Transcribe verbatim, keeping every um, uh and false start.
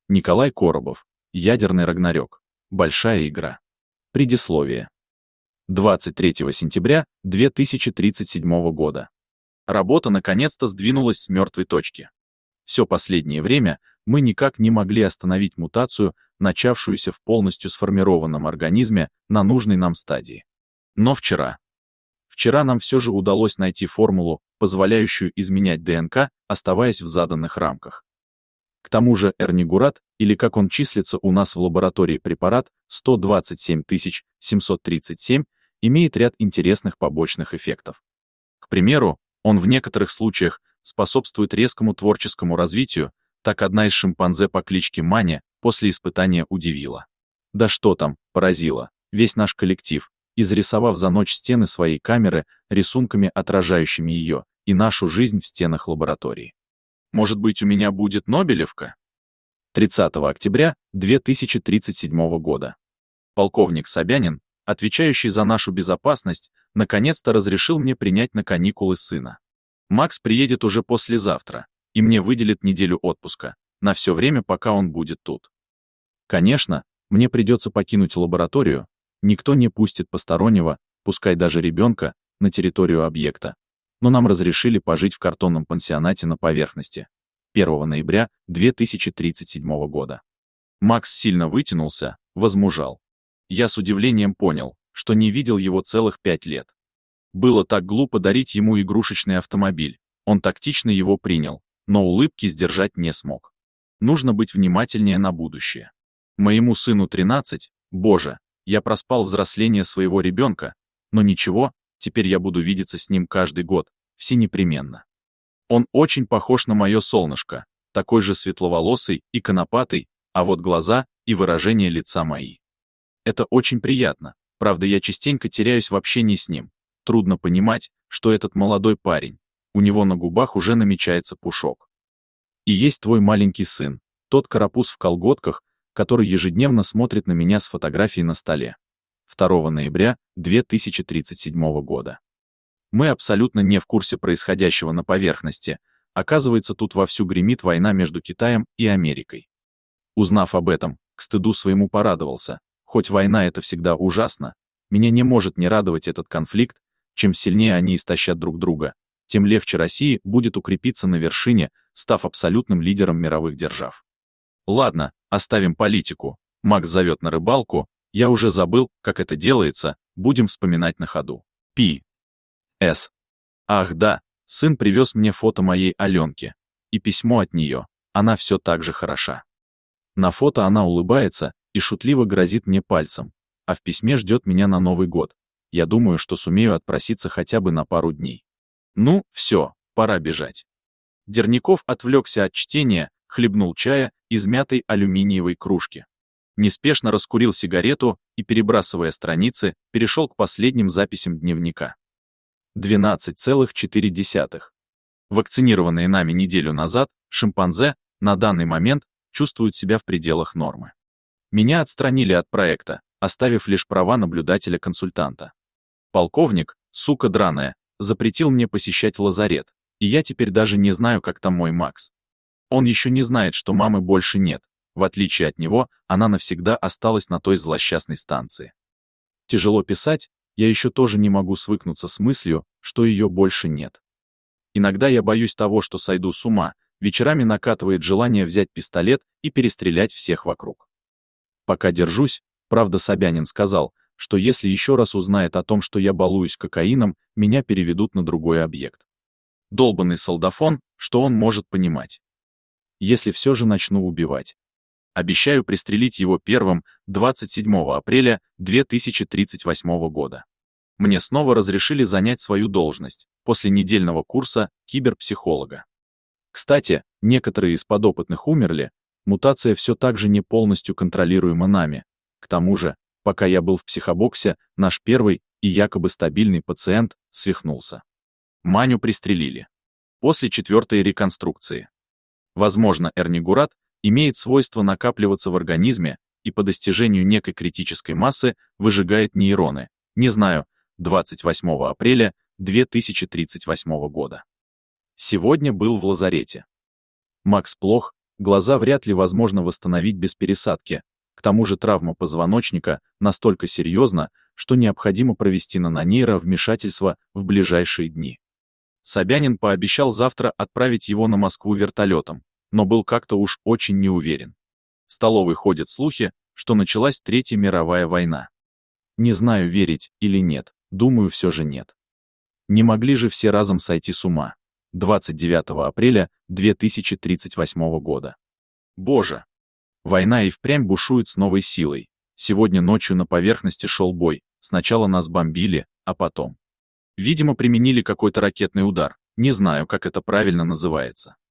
Николай Коробов. Ядерный Рагнарёк. Большая игра. Предисловие. двадцать третьего сентября две тысячи тридцать седьмого года. Работа наконец-то сдвинулась с мертвой точки. Все последнее время мы никак не могли остановить мутацию, начавшуюся в полностью сформированном организме на нужной нам стадии. Но вчера... Вчера нам все же удалось найти формулу, позволяющую изменять ДНК, оставаясь в заданных рамках. К тому же эрнигурат, или как он числится у нас в лаборатории препарат сто двадцать семь тысяч семьсот тридцать семь, имеет ряд интересных побочных эффектов. К примеру, он в некоторых случаях способствует резкому творческому развитию, так одна из шимпанзе по кличке Маня после испытания удивила. Да что там, поразила, весь наш коллектив, изрисовав за ночь стены своей камеры рисунками, отражающими ее, и нашу жизнь в стенах лаборатории. Может быть, у меня будет Нобелевка? тридцатого октября две тысячи тридцать седьмого года. Полковник Собянин, отвечающий за нашу безопасность, наконец-то разрешил мне принять на каникулы сына. Макс приедет уже послезавтра, и мне выделят неделю отпуска, на все время, пока он будет тут. Конечно, мне придется покинуть лабораторию, никто не пустит постороннего, пускай даже ребенка, на территорию объекта, но нам разрешили пожить в картонном пансионате на поверхности. первого ноября две тысячи тридцать седьмого года. Макс сильно вытянулся, возмужал. Я с удивлением понял, что не видел его целых пять лет. Было так глупо дарить ему игрушечный автомобиль, он тактично его принял, но улыбки сдержать не смог. Нужно быть внимательнее на будущее. Моему сыну тринадцать, боже, я проспал взросление своего ребенка, но ничего, теперь я буду видеться с ним каждый год, все непременно. Он очень похож на мое солнышко, такой же светловолосый и конопатый, а вот глаза и выражение лица мои. Это очень приятно, правда я частенько теряюсь в общении с ним. Трудно понимать, что этот молодой парень, у него на губах уже намечается пушок. И есть твой маленький сын, тот карапуз в колготках, который ежедневно смотрит на меня с фотографией на столе. второго ноября две тысячи тридцать седьмого года. Мы абсолютно не в курсе происходящего на поверхности, оказывается, тут вовсю гремит война между Китаем и Америкой. Узнав об этом, к стыду своему порадовался, хоть война это всегда ужасно, меня не может не радовать этот конфликт, чем сильнее они истощат друг друга, тем легче России будет укрепиться на вершине, став абсолютным лидером мировых держав. Ладно, оставим политику. Макс зовет на рыбалку, я уже забыл, как это делается, будем вспоминать на ходу. Пи. С. Ах да, сын привез мне фото моей Аленки. И письмо от нее, она все так же хороша. На фото она улыбается и шутливо грозит мне пальцем, а в письме ждет меня на Новый год. Я думаю, что сумею отпроситься хотя бы на пару дней. Ну, все, пора бежать. Дерняков отвлекся от чтения, хлебнул чая из мятой алюминиевой кружки. Неспешно раскурил сигарету и, перебрасывая страницы, перешел к последним записям дневника. двенадцать целых четыре десятых. Вакцинированные нами неделю назад, шимпанзе, на данный момент, чувствуют себя в пределах нормы. Меня отстранили от проекта, оставив лишь права наблюдателя-консультанта. Полковник, сука драная, запретил мне посещать лазарет, и я теперь даже не знаю, как там мой Макс. Он еще не знает, что мамы больше нет, в отличие от него, она навсегда осталась на той злосчастной станции. Тяжело писать, я еще тоже не могу свыкнуться с мыслью, что ее больше нет. Иногда я боюсь того, что сойду с ума, вечерами накатывает желание взять пистолет и перестрелять всех вокруг. Пока держусь, правда Собянин сказал, что если еще раз узнает о том, что я балуюсь кокаином, меня переведут на другой объект. Долбанный солдафон, что он может понимать? Если все же начну убивать. Обещаю пристрелить его первым двадцать седьмого апреля две тысячи тридцать восьмого года. Мне снова разрешили занять свою должность после недельного курса киберпсихолога. Кстати, некоторые из подопытных умерли, мутация все так же не полностью контролируема нами. К тому же, пока я был в психобоксе, наш первый и якобы стабильный пациент свихнулся. Маню пристрелили. После четвертой реконструкции. Возможно, эрнигурат имеет свойство накапливаться в организме и по достижению некой критической массы выжигает нейроны. Не знаю, двадцать восьмого апреля две тысячи тридцать восьмого года. Сегодня был в лазарете. Макс плох, Глаза вряд ли возможно восстановить без пересадки. К тому же травма позвоночника настолько серьезна, что необходимо провести на нейро вмешательство в ближайшие дни. Собянин пообещал завтра отправить его на Москву вертолетом, но был как-то уж очень не уверен. В столовой ходят слухи, что началась Третья мировая война. Не знаю, верить или нет, думаю, все же нет. Не могли же все разом сойти с ума. двадцать девятого апреля две тысячи тридцать восьмого года. Боже! Война и впрямь бушует с новой силой. Сегодня ночью на поверхности шел бой. Сначала нас бомбили, а потом. Видимо, применили какой-то ракетный удар. Не знаю, как это правильно называется.